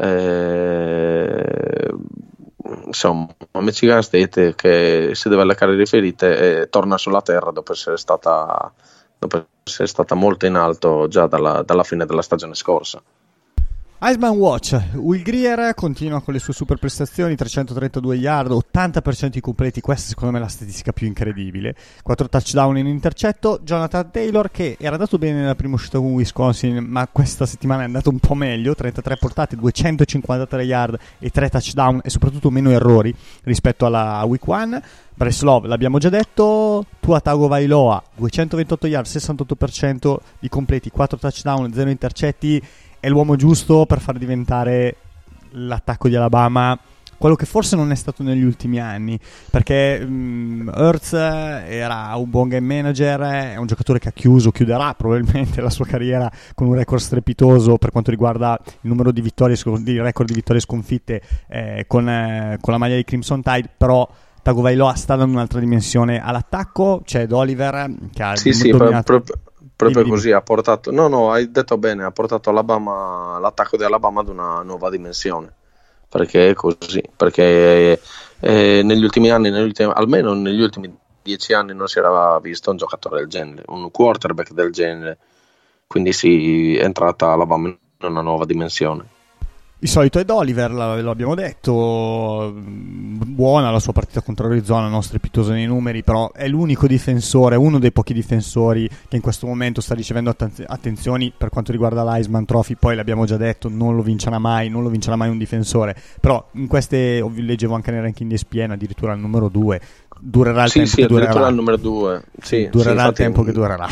insomma Michigan State che si deve leccare le ferite e torna sulla terra dopo essere stata molto in alto già dalla fine della stagione scorsa. Iceman Watch, Will Grier continua con le sue super prestazioni, 332 yard, 80% di completi, questa secondo me è la statistica più incredibile, 4 touchdown in intercetto. Jonathan Taylor, che era andato bene nella prima uscita con Wisconsin, ma questa settimana è andato un po' meglio, 33 portate, 253 yard e 3 touchdown e soprattutto meno errori rispetto alla week 1. Breslov, l'abbiamo già detto. Tua Tagovailoa, 228 yard, 68% di completi, 4 touchdown, 0 intercetti. È l'uomo giusto per far diventare l'attacco di Alabama quello che forse non è stato negli ultimi anni, perché Hurts era un buon game manager, è un giocatore che chiuderà probabilmente la sua carriera con un record strepitoso per quanto riguarda il numero di vittorie, di record di vittorie sconfitte con la maglia di Crimson Tide, però Tagovailoa sta dando un'altra dimensione all'attacco. C'è Oliver che ha dominato. Proprio così ha portato, hai detto bene, ha portato l'attacco di Alabama ad una nuova dimensione, perché è così, perché negli ultimi anni, almeno negli ultimi 10 anni non si era visto un giocatore del genere, un quarterback del genere, quindi sì, è entrata Alabama in una nuova dimensione. Il solito Ed Oliver, lo abbiamo detto, buona la sua partita contro Arizona, non strepitosa nei numeri, però è l'unico difensore, uno dei pochi difensori che in questo momento sta ricevendo attenzioni per quanto riguarda l'Heisman Trophy. Poi l'abbiamo già detto, non lo vincerà mai un difensore, però in queste, leggevo anche nel ranking di ESPN, addirittura al numero 2, durerà il tempo che durerà. Al numero 2. Durerà il tempo che durerà.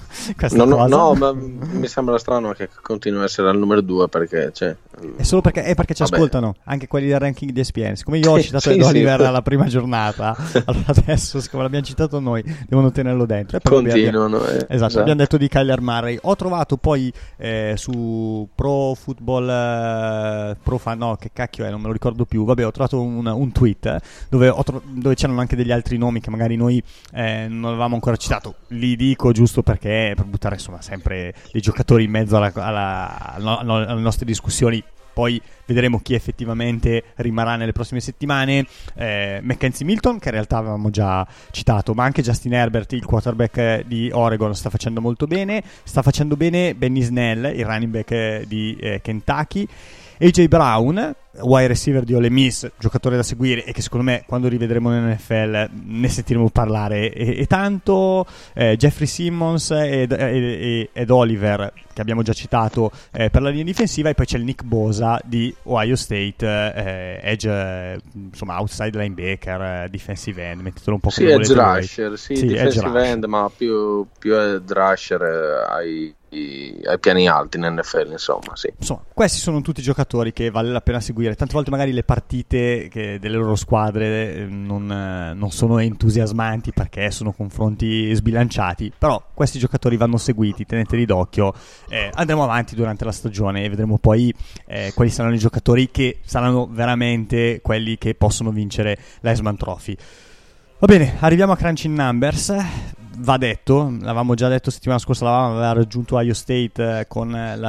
No, ma mi sembra strano che continui a essere al numero 2, perché è solo perché ci ascoltano anche quelli del ranking di ESPN. Siccome io ho citato Ed Oliver alla prima giornata, allora adesso, siccome l'abbiamo citato noi, devono tenerlo dentro. Continuano. Esatto, abbiamo detto di Kyler Murray. Ho trovato poi su Pro Football che cacchio è, non me lo ricordo più. Vabbè, ho trovato un tweet dove c'erano anche degli altri nomi che magari noi non avevamo ancora citato. Li dico giusto perché per buttare insomma sempre dei giocatori in mezzo alle nostre discussioni. Poi vedremo chi effettivamente rimarrà nelle prossime settimane. Mackenzie Milton, che in realtà avevamo già citato, ma anche Justin Herbert, il quarterback di Oregon, sta facendo molto bene. Sta facendo bene Benny Snell, il running back di Kentucky. AJ Brown, wide receiver di Ole Miss, giocatore da seguire e che secondo me quando rivedremo nell'NFL ne sentiremo parlare e tanto. Jeffrey Simmons ed Oliver, che abbiamo già citato per la linea difensiva, e poi c'è il Nick Bosa di Ohio State, edge, insomma outside linebacker, defensive end, mettetelo un po' come edge volete rusher, defensive rusher. End, ma più edge rusher ai piani alti in NFL, insomma, sì. Insomma, questi sono tutti giocatori che vale la pena seguire. Tante volte magari le partite delle loro squadre non sono entusiasmanti perché sono confronti sbilanciati, però questi giocatori vanno seguiti, teneteli d'occhio. Andremo avanti durante la stagione e vedremo poi quali saranno i giocatori che saranno veramente quelli che possono vincere l'Heisman Trophy. Va bene, arriviamo a Crunching Numbers. Va detto, l'avevamo già detto settimana scorsa, aveva raggiunto Ohio State con la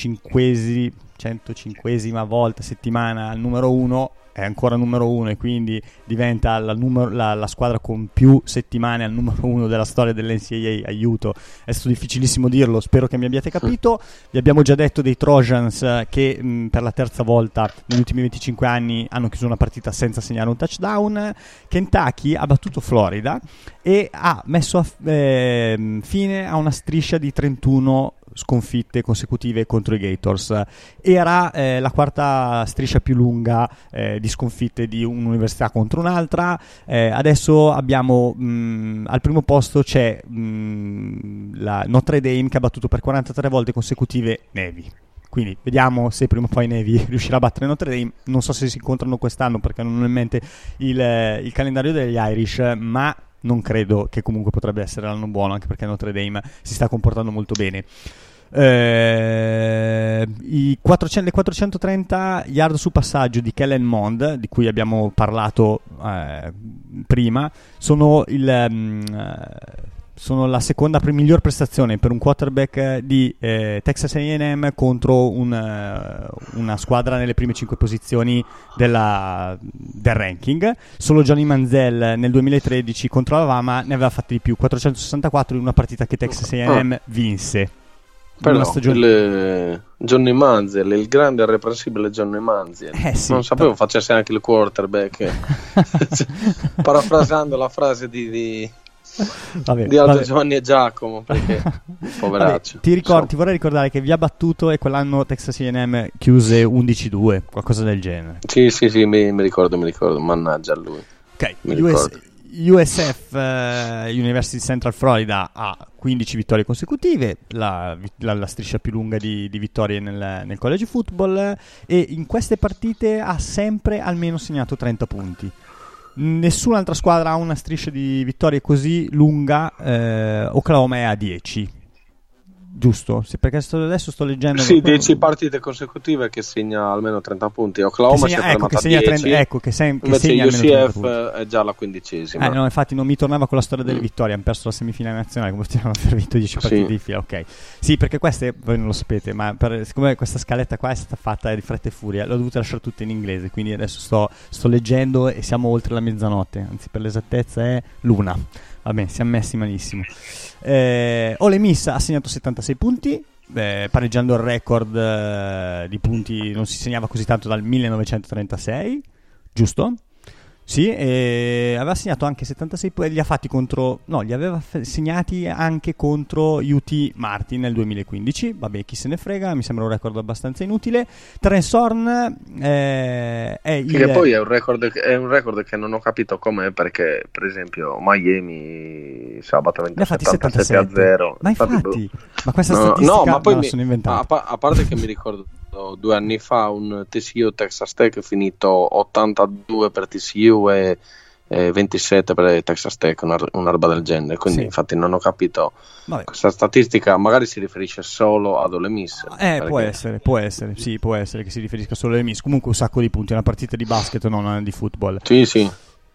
105esima volta settimana al numero 1, è ancora numero 1 e quindi diventa la squadra con più settimane al numero 1 della storia dell'NCAA. Aiuto, è stato difficilissimo dirlo, spero che mi abbiate capito. Vi abbiamo già detto dei Trojans che per la terza volta negli ultimi 25 anni hanno chiuso una partita senza segnare un touchdown. Kentucky ha battuto Florida e ha messo fine a una striscia di 31 sconfitte consecutive contro i Gators. Era la quarta striscia più lunga di sconfitte di un'università contro un'altra. Adesso abbiamo al primo posto c'è la Notre Dame, che ha battuto per 43 volte consecutive Navy. Quindi vediamo se prima o poi Navy riuscirà a battere Notre Dame. Non so se si incontrano quest'anno perché non ho in mente il calendario degli Irish, ma non credo, che comunque potrebbe essere l'anno buono, anche perché Notre Dame si sta comportando molto bene. Le 430 yard su passaggio di Kellen Mond, di cui abbiamo parlato prima, sono la seconda miglior prestazione per un quarterback di Texas A&M contro una squadra nelle prime 5 posizioni del ranking. Solo Johnny Manziel nel 2013 contro Alabama ne aveva fatti di più, 464 in una partita che Texas A&M vinse. Però stagione... Johnny Manziel, il grande e irreprensibile Johnny Manziel, sì, non sapevo facesse anche il quarterback. Parafrasando la frase di Aldo Giovanni e Giacomo, perché poveraccio. Ti vorrei ricordare che vi ha battuto e quell'anno Texas A&M chiuse 11-2, qualcosa del genere. Sì, mi ricordo, mannaggia a lui. Ok, USF, University of Central Florida, ha 15 vittorie consecutive, la striscia più lunga di vittorie nel college football, e in queste partite ha sempre almeno segnato 30 punti. Nessun'altra squadra ha una striscia di vittorie così lunga. Oklahoma è a 10, giusto? Sì, perché adesso sto leggendo. Sì, 10 partite consecutive che segna almeno 30 punti. Oklahoma si è fermata a 10. Invece UCF è già alla 15esima. No, infatti non mi tornava con la storia delle vittorie. Hanno perso la semifinale nazionale, come stiamo aver vinto 10 partite di fila. Ok, sì, perché queste voi non lo sapete, ma siccome questa scaletta qua è stata fatta di fretta e furia, l'ho dovuta lasciare tutta in inglese. Quindi adesso sto leggendo e siamo oltre la mezzanotte. Anzi, per l'esattezza è l'una. Vabbè, siamo messi malissimo. Ole Miss ha segnato 76 punti, pareggiando il record di punti, non si segnava così tanto dal 1936, giusto? Sì, aveva segnato anche 76 punti, li aveva segnati anche contro UT Martin nel 2015. Vabbè, chi se ne frega, mi sembra un record abbastanza inutile. Trenton è che poi è un record che non ho capito com'è, perché per esempio Miami sabato 77-0. Ma infatti, ma questa statistica ma poi sono inventata. A parte che mi ricordo 2 anni fa un TCU Texas Tech finito 82 per TCU e 27 per Texas Tech, una roba del genere, quindi infatti non ho capito. Questa statistica magari si riferisce solo ad Ole Miss, può essere che si riferisca solo ad Ole Miss. Comunque un sacco di punti, è una partita di basket, non di football. Sì.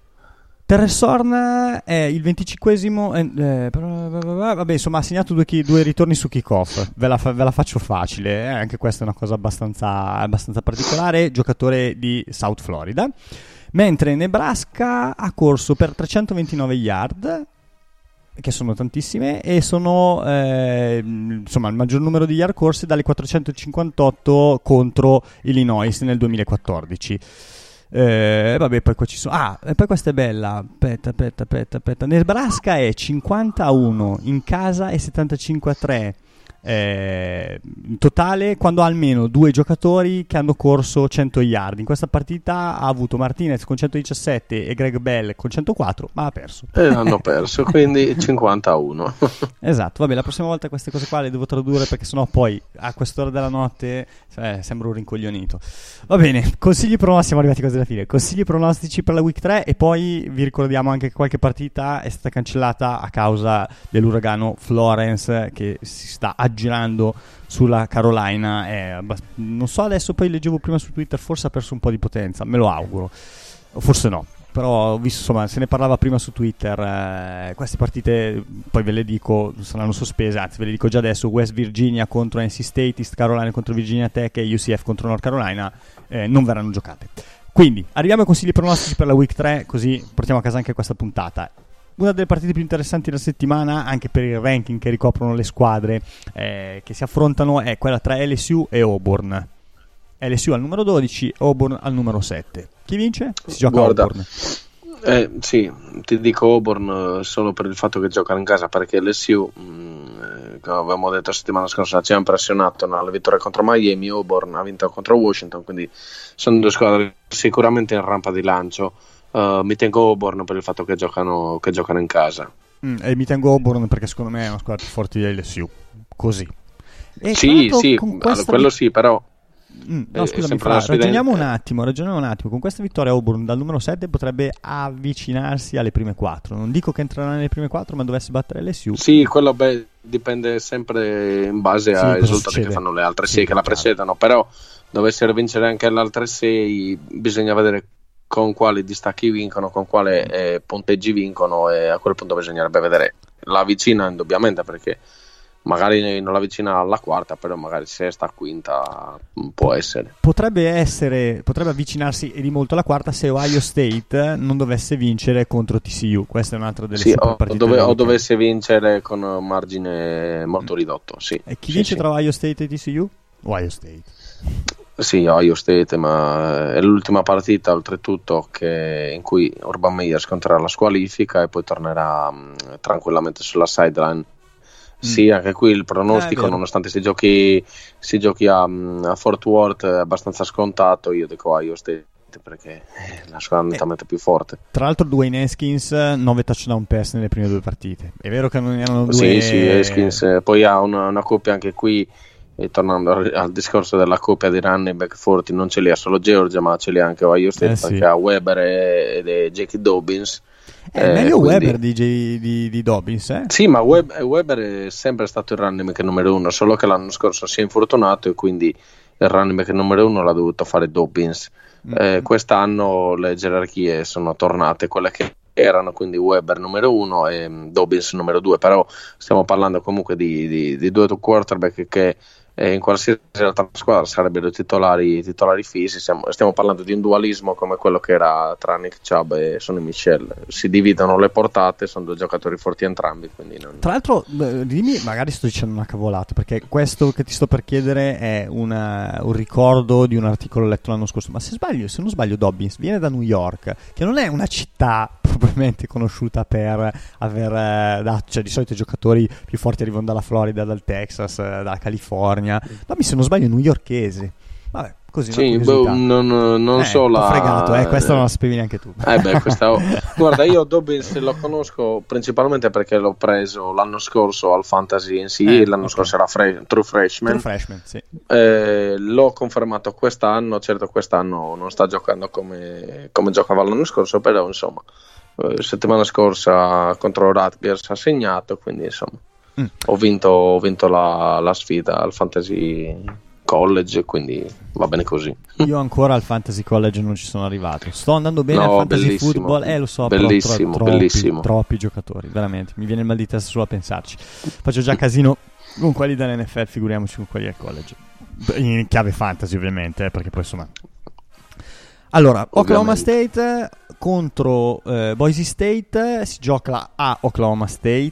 Terresorn è il 25esimo, vabbè, insomma ha segnato due ritorni su kickoff, ve la faccio facile, anche questa è una cosa abbastanza particolare, giocatore di South Florida, mentre Nebraska ha corso per 329 yard, che sono tantissime, e sono insomma il maggior numero di yard corse dalle 458 contro Illinois nel 2014. Vabbè, poi qua ci sono. E poi questa è bella. Aspetta. Nebraska è 50-1 in casa e 75-3 in totale, quando ha almeno 2 giocatori che hanno corso 100 yard. In questa partita ha avuto Martinez con 117 e Greg Bell con 104, ma ha perso. Hanno perso, quindi 50-1. Esatto, vabbè, la prossima volta queste cose qua le devo tradurre, perché sennò poi a quest'ora della notte sembro un rincoglionito. Va bene, siamo arrivati quasi alla fine. Consigli pronostici per la Week 3, e poi vi ricordiamo anche che qualche partita è stata cancellata a causa dell'uragano Florence che si sta aggirando sulla Carolina. Non so, adesso poi leggevo prima su Twitter, forse ha perso un po' di potenza, me lo auguro, o forse no, però ho visto, insomma, se ne parlava prima su Twitter. Queste partite poi ve le dico, saranno sospese, anzi ve le dico già adesso: West Virginia contro NC State, East Carolina contro Virginia Tech e UCF contro North Carolina non verranno giocate. Quindi arriviamo ai consigli pronostici per la Week 3, così portiamo a casa anche questa puntata. Una delle partite più interessanti della settimana, anche per il ranking che ricoprono le squadre che si affrontano, è quella tra LSU e Auburn. LSU al numero 12, Auburn al numero 7. Chi vince? Si gioca Auburn. Sì, ti dico Auburn solo per il fatto che giocano in casa, perché LSU, come avevamo detto la settimana scorsa, ci ha impressionato nella vittoria contro Miami. Auburn ha vinto contro Washington, quindi sono 2 squadre sicuramente in rampa di lancio. Mi tengo Auburn per il fatto che giocano in casa. E mi tengo Auburn perché secondo me è una squadra più forte di LSU. Così. Sì, quello sì, però no, scusami, ragioniamo un attimo. Con questa vittoria Auburn dal numero 7 potrebbe avvicinarsi alle prime 4. Non dico che entrerà nelle prime 4, ma dovesse battere LSU. Sì, quello dipende sempre in base ai risultati che fanno le altre 6 che la precedono. Però dovessero vincere anche le altre 6, bisogna vedere con quali distacchi vincono, con quale punteggi vincono, e a quel punto bisognerebbe vedere la vicina, indubbiamente, perché magari non la vicina alla quarta, però magari sesta, quinta può essere. Potrebbe avvicinarsi di molto alla quarta se Ohio State non dovesse vincere contro TCU. Questa è un'altra delle super partite. O dovesse vincere con un margine molto ridotto, sì. E chi vince tra Ohio State e TCU? Ohio State. Sì, Ohio State, ma è l'ultima partita oltretutto in cui Urban Meyer scontrerà la squalifica e poi tornerà tranquillamente sulla sideline. Sì, anche qui il pronostico, nonostante si giochi a Fort Worth, è abbastanza scontato. Io dico Ohio State perché è la squadra nettamente più forte. Tra l'altro Dwayne Haskins 9 touchdown pass nelle prime 2 partite. È vero che non erano due. Sì, Haskins poi ha una coppia anche qui. E tornando al discorso della coppia di running back forti, non ce li ha solo Georgia, ma ce li ha anche Ohio State, perché ha Weber e J.K. Dobbins. È meglio quindi... Weber di Dobbins, eh? Sì, ma Weber è sempre stato il running back numero 1, solo che l'anno scorso si è infortunato e quindi il running back numero 1 l'ha dovuto fare Dobbins. Quest'anno le gerarchie sono tornate quelle che erano, quindi Weber numero 1 e Dobbins numero 2, però stiamo parlando comunque di due quarterback che in qualsiasi realtà squadra sarebbero titolari fissi. Stiamo parlando di un dualismo come quello che era tra Nick Chubb e Sonny Michel. Si dividono le portate, sono due giocatori forti entrambi, quindi Tra l'altro dimmi, magari sto dicendo una cavolata, perché questo che ti sto per chiedere è un ricordo di un articolo letto l'anno scorso, ma se non sbaglio Dobbins viene da New York, che non è una città probabilmente conosciuta per aver dato, cioè di solito i giocatori più forti arrivano dalla Florida, dal Texas, dalla California. Ma se non sbaglio newyorkese. Vabbè, così. Sì, non so la... fregato, questa non la sapevi neanche tu. Guarda, io Dobbins lo conosco principalmente perché l'ho preso l'anno scorso al Fantasy NCAA, l'anno scorso era True Freshman, sì. L'ho confermato quest'anno, certo quest'anno non sta giocando come giocava l'anno scorso, però insomma settimana scorsa contro Rutgers ha segnato, quindi insomma ho vinto la sfida al Fantasy College, quindi va bene così. Io ancora al Fantasy College non ci sono arrivato, sto andando bene al Fantasy Football, lo so, bellissimo. Troppi giocatori, veramente, mi viene il mal di testa solo a pensarci. Faccio già casino con quelli dell'NFL, figuriamoci con quelli del college, in chiave fantasy ovviamente, perché poi insomma. Allora, Oklahoma State contro Boise State, si gioca a Oklahoma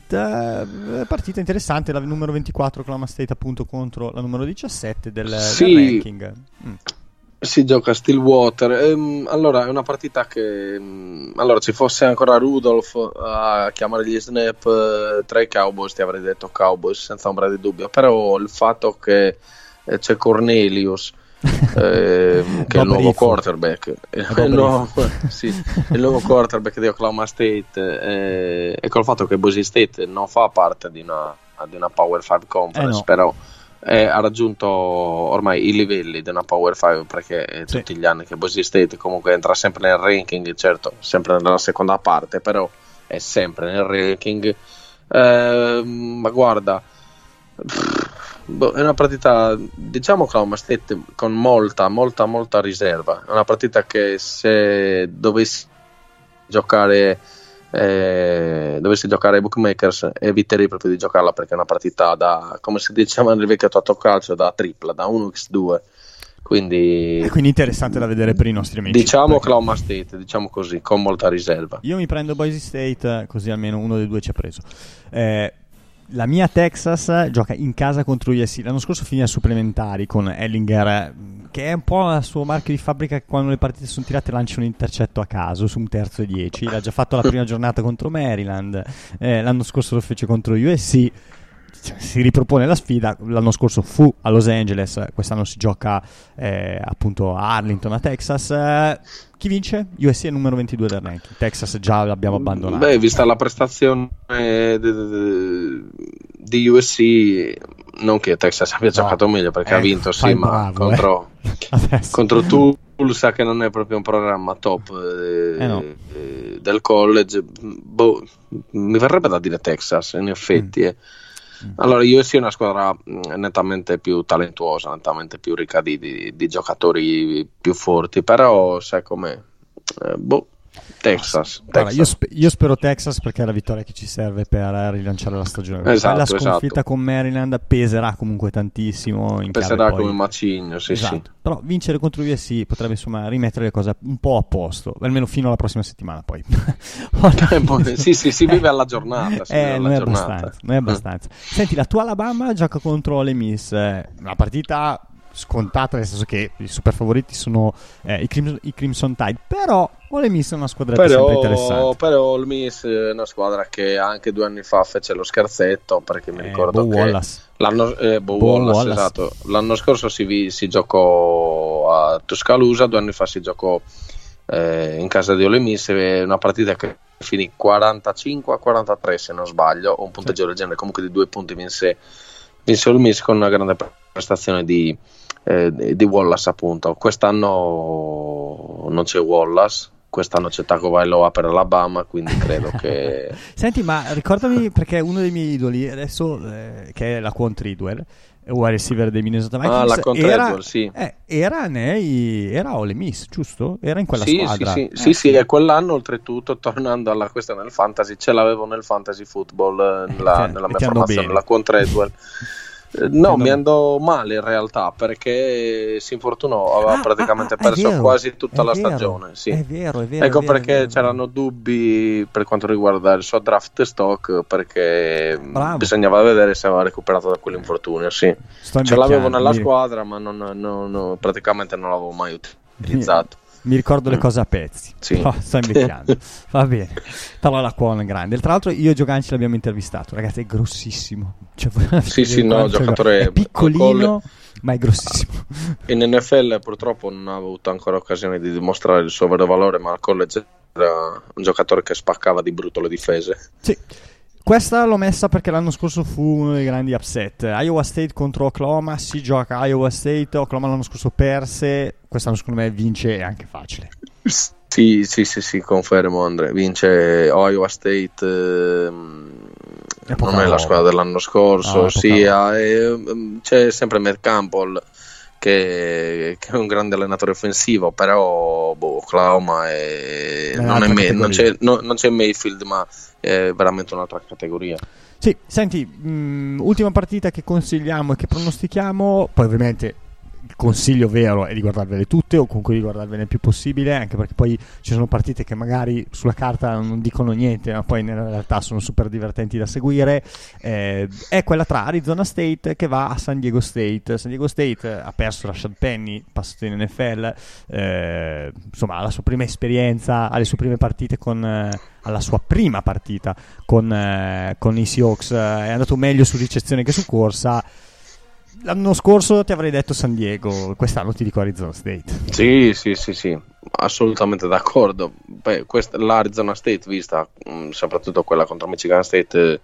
State, partita interessante, la numero 24 Oklahoma State appunto contro la numero 17 del ranking. Si gioca a Stillwater. Allora è una partita che allora ci fosse ancora Rudolph a chiamare gli snap tra i Cowboys, ti avrei detto Cowboys senza ombra di dubbio, però il fatto che c'è Cornelius che è il nuovo quarterback, il nuovo quarterback di Oklahoma State, e col fatto che Boise State non fa parte di una Power 5 Conference, però ha raggiunto ormai i livelli di una Power 5, perché tutti gli anni che Boise State comunque entra sempre nel ranking, certo sempre nella seconda parte, però è sempre nel ranking. Ma guarda, è una partita, diciamo, Oklahoma State con molta riserva. È una partita che se dovessi giocare ai bookmakers eviterei proprio di giocarla, perché è una partita da, come si diceva nel vecchio calcio, da tripla, da 1x2, quindi interessante da vedere per i nostri amici, diciamo Oklahoma State, diciamo così, con molta riserva. Io mi prendo Boise State, così almeno uno dei due ci ha preso. La mia Texas gioca in casa contro USC. L'anno scorso finì a supplementari con Ellinger, che è un po' il suo marchio di fabbrica, che quando le partite sono tirate lancia un intercetto a caso su un terzo e 10. L'ha già fatto la prima giornata contro Maryland, l'anno scorso lo fece contro USC. Si ripropone la sfida. L'anno scorso fu a Los Angeles, quest'anno si gioca appunto a Arlington, a Texas. Chi vince? USC è numero 22 del ranking, Texas già l'abbiamo abbandonato. Vista la prestazione di USC, non che Texas abbia giocato meglio, perché ha vinto ma bravo, contro Tulsa, che non è proprio un programma top del college. Mi verrebbe da dire Texas, in effetti. Allora, USC è una squadra nettamente più talentuosa, nettamente più ricca di giocatori più forti, però sai com'è, Texas. Guarda, io spero Texas, perché è la vittoria che ci serve per rilanciare la stagione. Esatto, la sconfitta esatto. con Maryland peserà comunque tantissimo. Peserà come macigno, sì, esatto. sì. Però vincere contro USC potrebbe insomma rimettere le cose un po' a posto, almeno fino alla prossima settimana poi. Sì, si vive alla giornata. Non è abbastanza. Senti, la tua Alabama gioca contro Ole Miss, una partita scontata, nel senso che i super favoriti sono i Crimson Tide, però Ole Miss è una squadretta sempre interessante. Però Ole Miss è una squadra che anche 2 anni fa fece lo scherzetto, perché mi ricordo Bo Wallace. Wallace, esatto. L'anno scorso si giocò a Tuscaloosa, 2 anni fa si giocò in casa di Ole Miss, una partita che finì 45-43 se non sbaglio, un punteggio del genere, comunque di 2 punti vinse Ole Miss con una grande prestazione di Wallace, appunto. Quest'anno non c'è Wallace, quest'anno c'è Tagovailoa per Alabama, quindi credo che Senti, ma ricordami, perché uno dei miei idoli adesso, che è la Quan Treadwell, wide receiver dei Minnesota Vikings, la Quan Treadwell, sì. era Ole Miss, giusto? Era in quella squadra. Sì, e quell'anno oltretutto, tornando alla questione del fantasy, ce l'avevo nel fantasy football nella mia formazione, la Quan Treadwell. No, mi andò male in realtà, perché si infortunò, aveva praticamente perso quasi tutta la stagione. Sì. È vero. Ecco perché c'erano dubbi per quanto riguarda il suo draft stock, perché bisognava vedere se aveva recuperato da quell'infortunio. Sì. Ce l'avevo nella squadra, ma praticamente non l'avevo mai utilizzato. Mi ricordo le cose a pezzi. Sì. Sto invecchiando. Va bene. Però la Quan è grande. Tra l'altro io e Gioganci l'abbiamo intervistato. Ragazzi, è grossissimo. Giocatore è piccolino, ma è grossissimo. In NFL purtroppo non ha avuto ancora occasione di dimostrare il suo vero valore, ma al college era un giocatore che spaccava di brutto le difese. Sì. Questa l'ho messa perché l'anno scorso fu uno dei grandi upset. Iowa State contro Oklahoma, si gioca a Iowa State, Oklahoma l'anno scorso perse, quest'anno secondo me vince, è anche facile. Sì, confermo, Andre, vince Iowa State, non è la squadra dell'anno scorso, c'è sempre Matt Campbell che è un grande allenatore offensivo, però Oklahoma non c'è Mayfield, ma è veramente un'altra categoria. Sì, senti, ultima partita che consigliamo e che pronostichiamo, poi ovviamente il consiglio vero è di guardarvele tutte, o comunque di guardarvene il più possibile, anche perché poi ci sono partite che magari sulla carta non dicono niente, ma poi nella realtà sono super divertenti da seguire. È quella tra Arizona State che va a San Diego State. San Diego State ha perso Rashad Penny, passato in NFL, insomma ha la sua prima esperienza, ha le sue prime partite alla sua prima partita con i Seahawks, è andato meglio su ricezione che su corsa. L'anno scorso ti avrei detto San Diego, quest'anno ti dico Arizona State. Sì, assolutamente d'accordo. L'Arizona State, vista soprattutto quella contro Michigan State,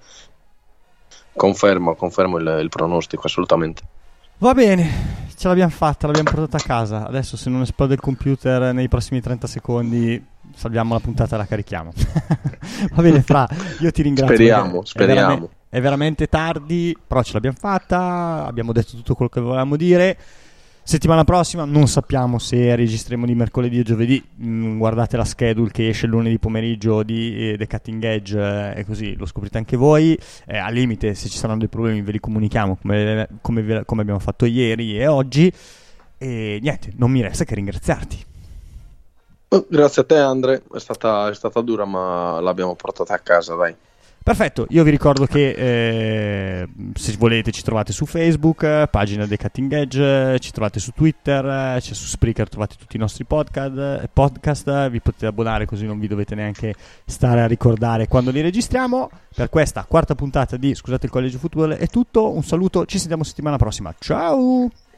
confermo il pronostico, assolutamente. Va bene, ce l'abbiamo fatta, l'abbiamo portata a casa. Adesso se non esplode il computer nei prossimi 30 secondi salviamo la puntata e la carichiamo. Va bene, Fra, io ti ringrazio. Speriamo. È veramente tardi, però ce l'abbiamo fatta, abbiamo detto tutto quello che volevamo dire. Settimana prossima non sappiamo se registreremo di mercoledì o giovedì, guardate la schedule che esce il lunedì pomeriggio di The Cutting Edge, e così lo scoprite anche voi. Al limite, se ci saranno dei problemi ve li comunichiamo come abbiamo fatto ieri e oggi. E niente, non mi resta che ringraziarti. Grazie a te, Andre, è stata dura, ma l'abbiamo portata a casa, dai. Perfetto, io vi ricordo che se volete ci trovate su Facebook, pagina The Cutting Edge, ci trovate su Twitter, c'è su Spreaker, trovate tutti i nostri podcast, vi potete abbonare così non vi dovete neanche stare a ricordare quando li registriamo. Per questa quarta puntata di Scusate il College Football è tutto, un saluto, ci sentiamo settimana prossima, ciao!